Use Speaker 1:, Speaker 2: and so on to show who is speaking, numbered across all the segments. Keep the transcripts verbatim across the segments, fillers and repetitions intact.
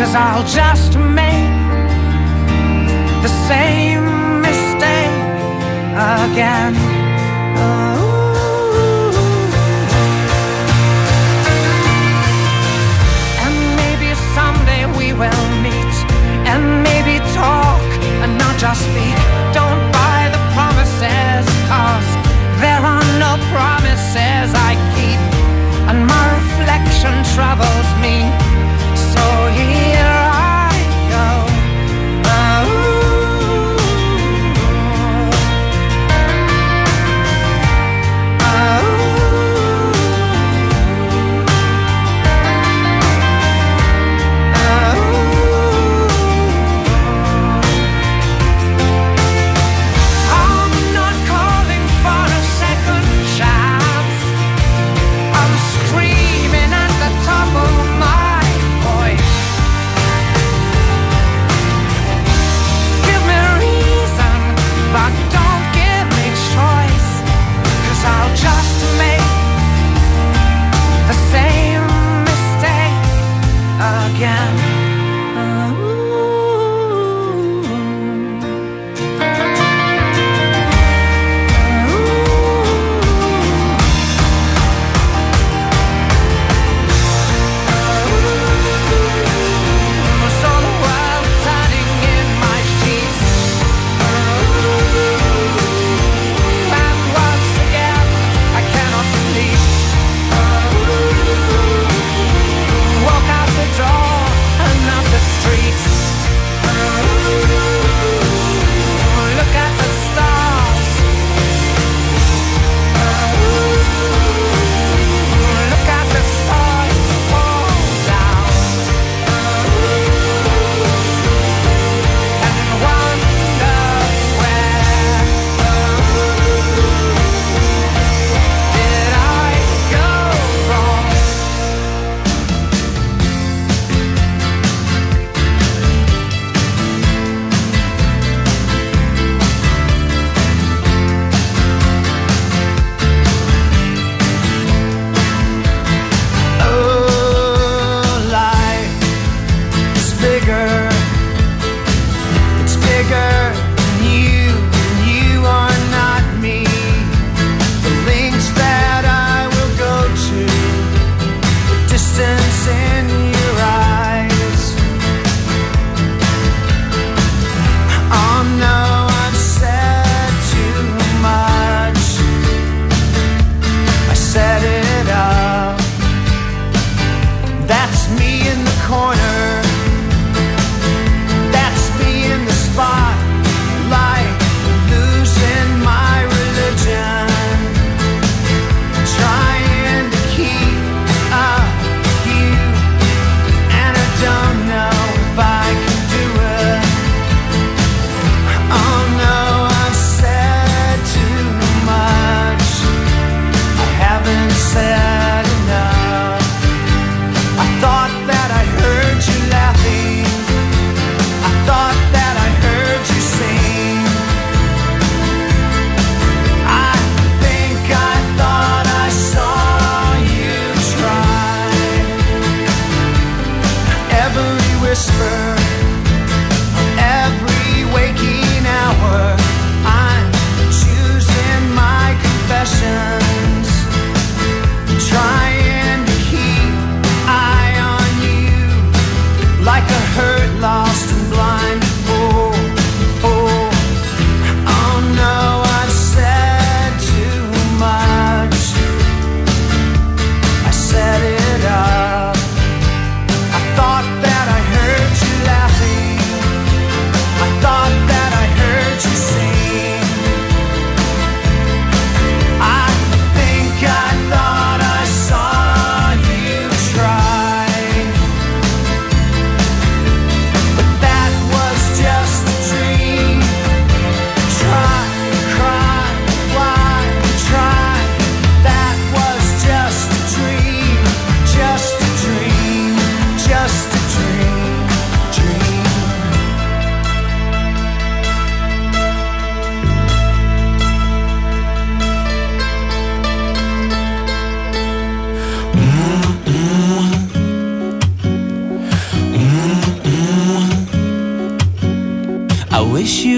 Speaker 1: 'cause I'll just make the same mistake again. Oh. And maybe someday we will meet and maybe talk and not just speak. Don't buy the promises, 'cause there are no promises I keep, and my reflection troubles me. So here I go. Oh.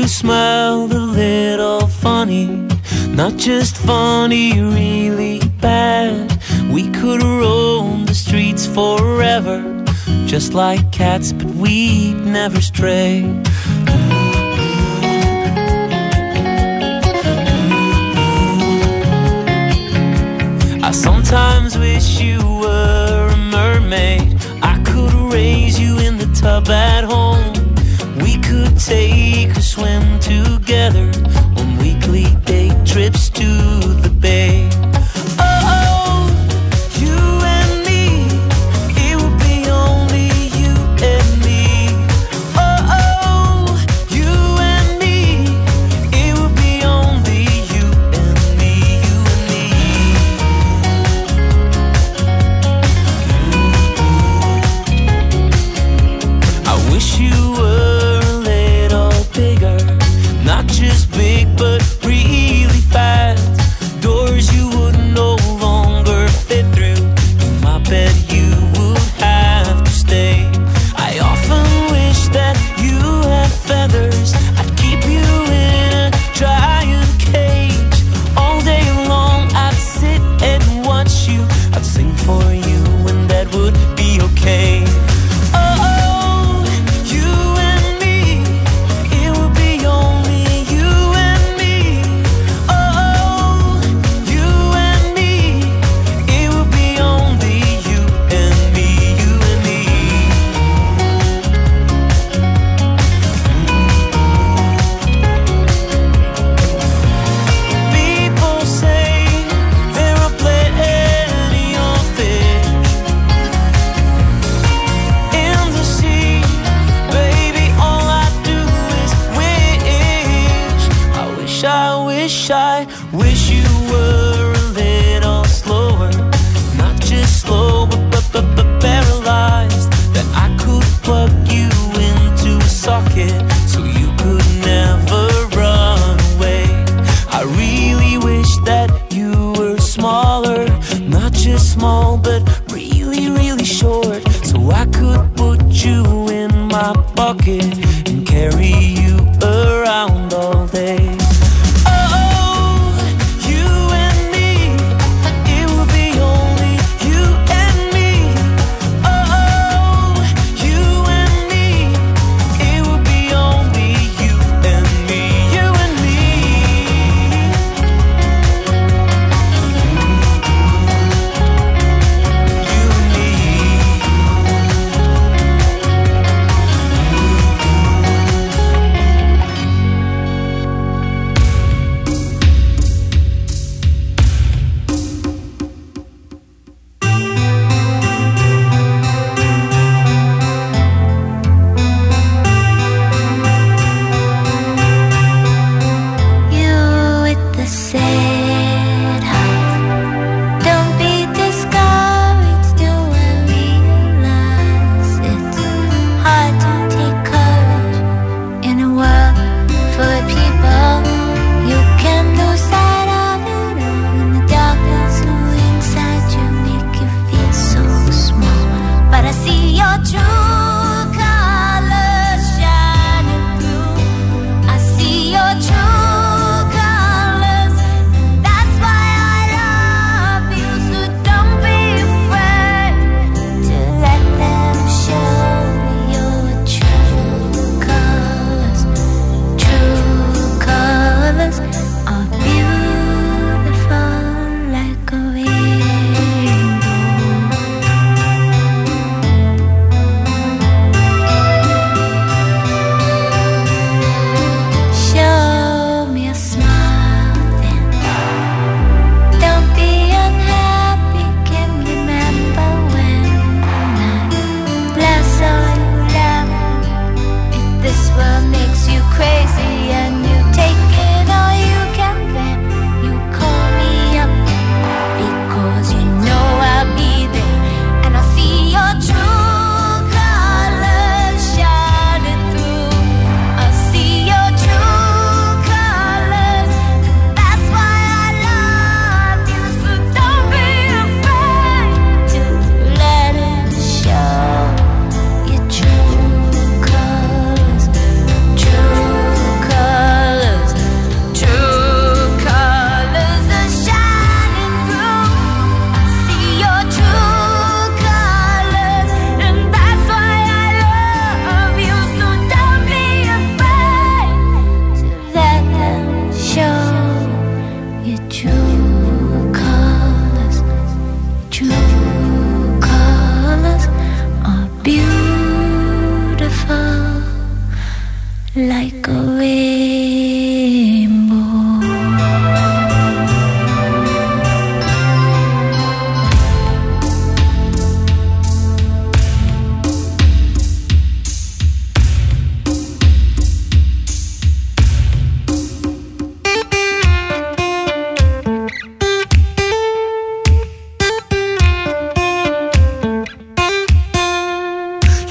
Speaker 2: smiled a little funny, not just funny, really bad. We could roam the streets forever, just like cats, but we'd never stray. I sometimes wish you were a mermaid. I could raise you in the tub at home. We could take a swim together on weekly day trips to the bay. Oh, you and me, it would be only you and me. Oh, you and me, it would be only you and me, you and me. I wish you were a little bigger, not just big but really fast. Doors you would no longer fit through, in my bed you would have to stay. I often wish that you had feathers, I'd keep you in a giant cage. All day long I'd sit and watch you, I'd sing for you and that would be okay. Oh, you and me, it would be only you and me. Oh, you and me, it would be only you and me, you and me. People say there are plenty of fish in the sea. Baby, all I do is wish. I wish, I wish, I wish you were a little slower, not just slow but, but, but, but paralyzed. That I could plug you into a socket so you could never run away. I really wish that you were smaller, not just small but really, really short, so I could put you in my pocket and carry you around all day. Oh, you and me, it would be only you and me. Oh, you and me, it would be only you and me, you and me. You and me.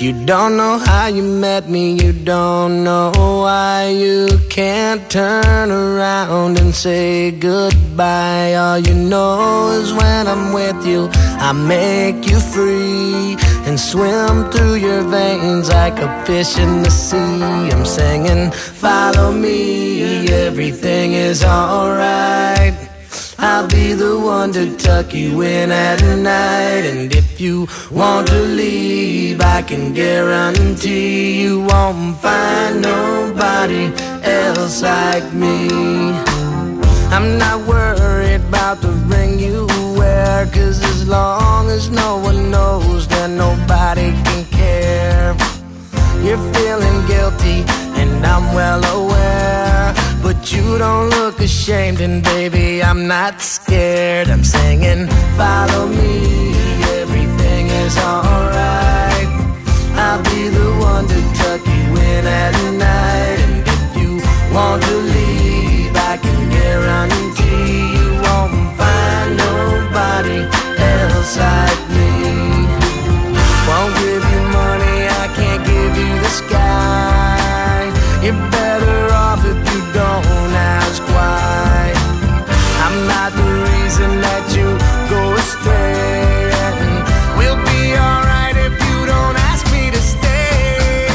Speaker 3: You don't know how you met me, you don't know why you can't turn around and say goodbye. All you know is when I'm with you, I make you free and swim through your veins like a fish in the sea. I'm singing, follow me, everything is alright. I'll be the one to tuck you in at night. And if you want to leave, I can guarantee you won't find nobody else like me. I'm not worried about the ring you wear, 'cause as long as no one knows, then nobody can care. You're feeling guilty and I'm well aware, but you don't look ashamed, and baby, I'm not scared. I'm singing, follow me, everything is alright. I'll be the one to tuck you in at night. And if you want to leave, I can guarantee you won't find nobody else like me. Won't give you money, I can't give you the sky. You're better off if you don't ask why. I'm not the reason that you go astray, and we'll be alright if you don't ask me to stay.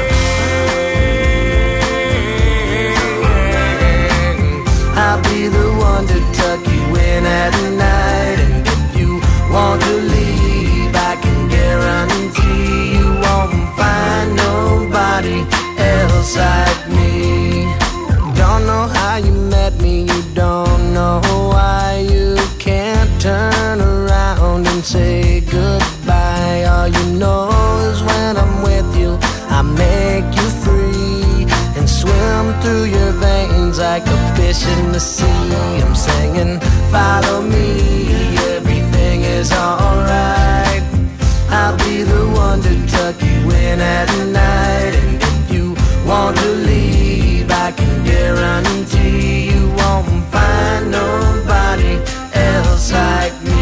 Speaker 3: I'll be the one to tuck you in at night. And if you want to leave, I can guarantee you won't find nobody else like me. Don't know how you met me, you don't know why you can't turn around and say goodbye. All you know is when I'm with you, I make you free and swim through your veins like a fish in the sea. I'm singing, follow me, everything is alright. I'll be the one to tuck you in at night. And if you want to leave, I can guarantee you won't find nobody else like me.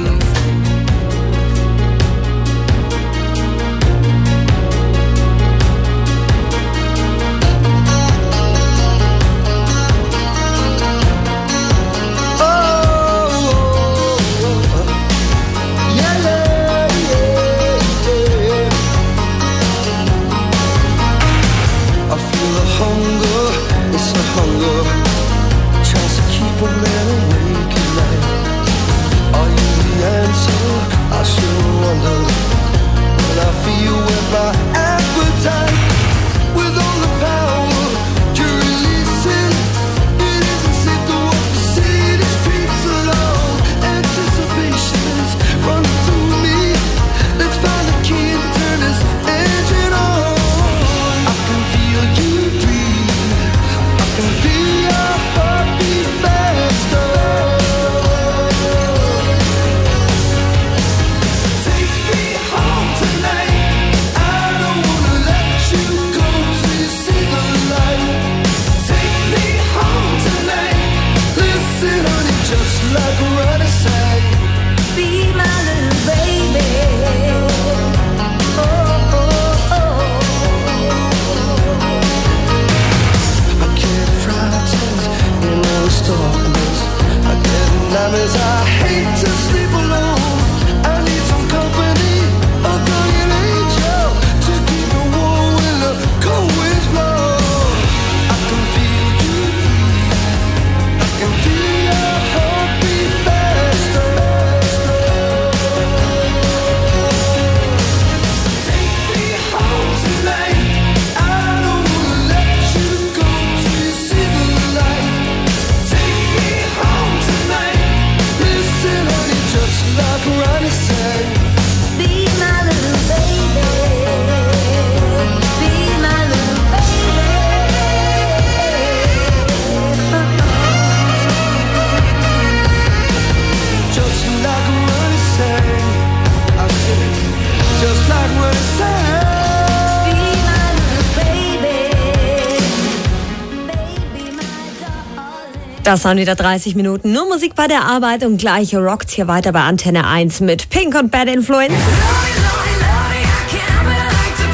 Speaker 4: Das waren wieder dreißig Minuten. Nur Musik bei der Arbeit und gleich rockt's hier weiter bei Antenne eins mit Pink und Bad Influence.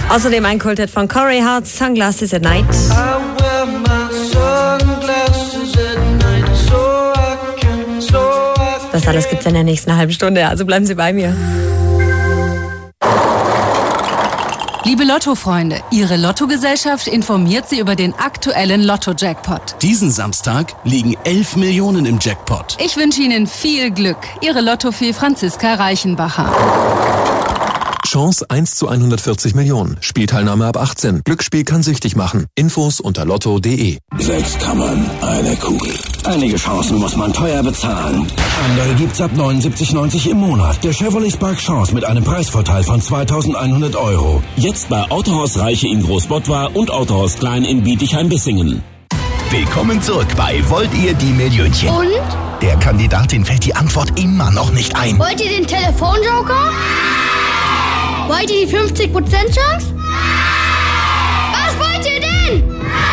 Speaker 4: Außerdem ein Kulthit von Corey Hart, Sunglasses at Night. Das alles gibt's in der nächsten halben Stunde, also bleiben Sie bei mir.
Speaker 5: Liebe Lotto-Freunde, Ihre Lottogesellschaft informiert Sie über den aktuellen Lotto-Jackpot.
Speaker 6: Diesen Samstag liegen elf Millionen im Jackpot.
Speaker 5: Ich wünsche Ihnen viel Glück. Ihre Lottofee Franziska Reichenbacher.
Speaker 7: Chance eins zu hundertvierzig Millionen. Spielteilnahme ab achtzehn. Glücksspiel kann süchtig machen. Infos unter lotto punkt de.
Speaker 8: Sechs Kammern, eine Kugel. Einige Chancen muss man teuer bezahlen. Andere gibt's ab neunundsiebzig neunzig im Monat. Der Chevrolet Spark Chance mit einem Preisvorteil von zweitausendeinhundert Euro.
Speaker 9: Jetzt bei Autohaus Reiche in Großbottwar und Autohaus Klein in Bietigheim-Bissingen.
Speaker 10: Willkommen zurück bei Wollt ihr die Millionchen?
Speaker 11: Und?
Speaker 10: Der Kandidatin fällt die Antwort immer noch nicht ein.
Speaker 11: Wollt ihr den Telefonjoker? Wollt ihr die fünfzig Prozent Chance? Was wollt ihr denn?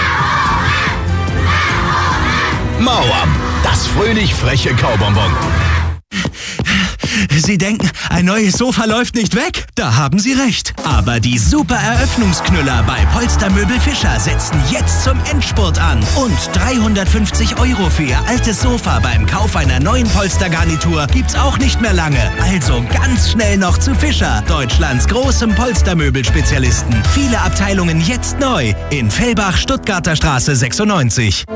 Speaker 10: Mauer, das fröhlich freche Kaubonbon.
Speaker 12: Sie denken, ein neues Sofa läuft nicht weg? Da haben Sie recht. Aber die super Eröffnungsknüller bei Polstermöbel Fischer setzen jetzt zum Endspurt an. Und dreihundertfünfzig Euro für Ihr altes Sofa beim Kauf einer neuen Polstergarnitur gibt's auch nicht mehr lange. Also ganz schnell noch zu Fischer, Deutschlands großem Polstermöbelspezialisten. Viele Abteilungen jetzt neu in Fellbach, Stuttgarter Straße sechsundneunzig.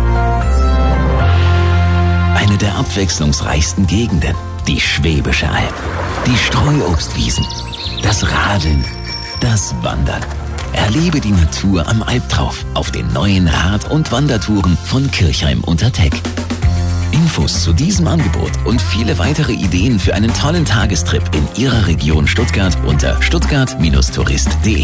Speaker 13: Eine der abwechslungsreichsten Gegenden. Die Schwäbische Alb, die Streuobstwiesen, das Radeln, das Wandern. Erlebe die Natur am Albtrauf auf den neuen Rad- und Wandertouren von Kirchheim unter Teck. Infos zu diesem Angebot und viele weitere Ideen für einen tollen Tagestrip in Ihrer Region Stuttgart unter stuttgart tourist punkt de.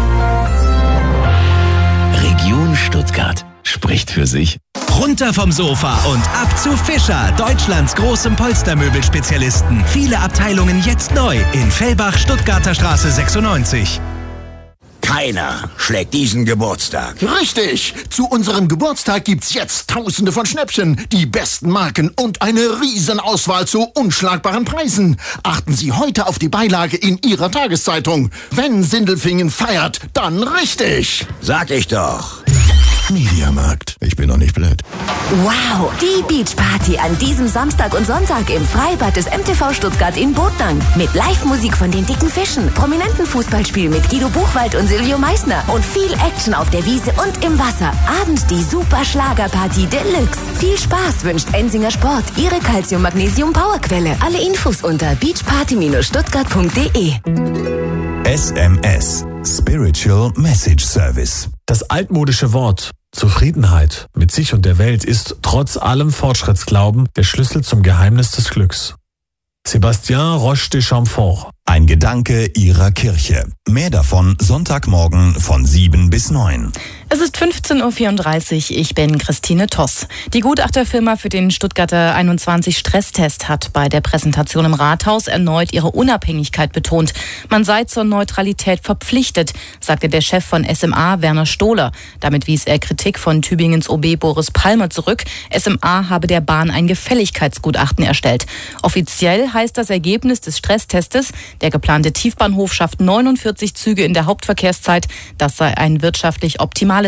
Speaker 13: Region Stuttgart spricht für sich.
Speaker 12: Runter vom Sofa und ab zu Fischer, Deutschlands großem Polstermöbelspezialisten. Viele Abteilungen jetzt neu in Fellbach, Stuttgarter Straße sechsundneunzig.
Speaker 14: Keiner schlägt diesen Geburtstag.
Speaker 15: Richtig! Zu unserem Geburtstag gibt's jetzt Tausende von Schnäppchen, die besten Marken und eine Riesenauswahl zu unschlagbaren Preisen. Achten Sie heute auf die Beilage in Ihrer Tageszeitung. Wenn Sindelfingen feiert, dann richtig!
Speaker 14: Sag ich doch.
Speaker 16: Mediamarkt. Ich bin doch nicht blöd.
Speaker 17: Wow, die Beachparty an diesem Samstag und Sonntag im Freibad des M T V Stuttgart in Botnang. Mit Live-Musik von den dicken Fischen, prominenten Fußballspiel mit Guido Buchwald und Silvio Meissner und viel Action auf der Wiese und im Wasser. Abends die Super Schlagerparty Deluxe. Viel Spaß wünscht Ensinger Sport, Ihre Calcium-Magnesium-Powerquelle. Alle Infos unter beachparty stuttgart punkt de.
Speaker 18: S M S. Spiritual Message Service.
Speaker 19: Das altmodische Wort Zufriedenheit mit sich und der Welt ist trotz allem Fortschrittsglauben der Schlüssel zum Geheimnis des Glücks. Sébastien Roche de Chamfort.
Speaker 18: Ein Gedanke Ihrer Kirche. Mehr davon Sonntagmorgen von sieben bis neun.
Speaker 20: Es ist fünfzehn Uhr vierunddreißig. Ich bin Christine Toss. Die Gutachterfirma für den Stuttgarter einundzwanzig Stresstest hat bei der Präsentation im Rathaus erneut ihre Unabhängigkeit betont. Man sei zur Neutralität verpflichtet, sagte der Chef von S M A, Werner Stohler. Damit wies er Kritik von Tübingens O B Boris Palmer zurück. S M A habe der Bahn ein Gefälligkeitsgutachten erstellt. Offiziell heißt das Ergebnis des Stresstestes, der geplante Tiefbahnhof schafft neunundvierzig Züge in der Hauptverkehrszeit. Das sei ein wirtschaftlich optimales